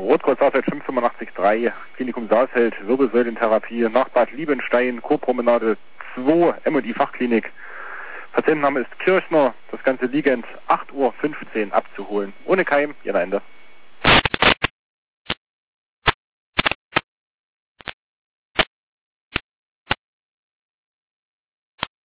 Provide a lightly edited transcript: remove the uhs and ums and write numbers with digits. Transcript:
Rotkreuz Saalfeld 585-3, Klinikum Saalfeld, Wirbelsäulentherapie, nach Bad Liebenstein, Kurpromenade 2, M&I Fachklinik. Patientenname ist Kirchner, das Ganze liegend 8:15 Uhr abzuholen. Ohne Keim, Ihr Ende.